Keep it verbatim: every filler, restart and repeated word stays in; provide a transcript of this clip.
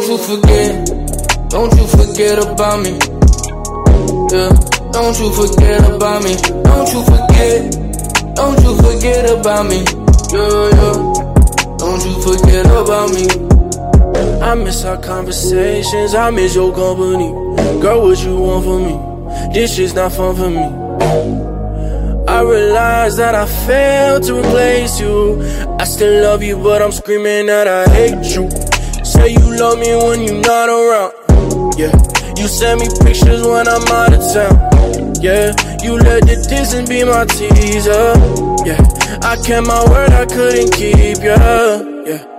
you forget, don't you forget about me. Yeah, don't you forget about me. Don't you forget, don't you forget about me. Yeah, yeah, don't you forget about me. I miss our conversations, I miss your company. Girl, what you want from me? This shit's not fun for me. I realize that I failed to replace you. I still love you, but I'm screaming that I hate you. Say you love me when you're not around. Yeah, you send me pictures when I'm out of town. Yeah, you let the distance be my teaser. Yeah, I kept my word, I couldn't keep ya. Yeah.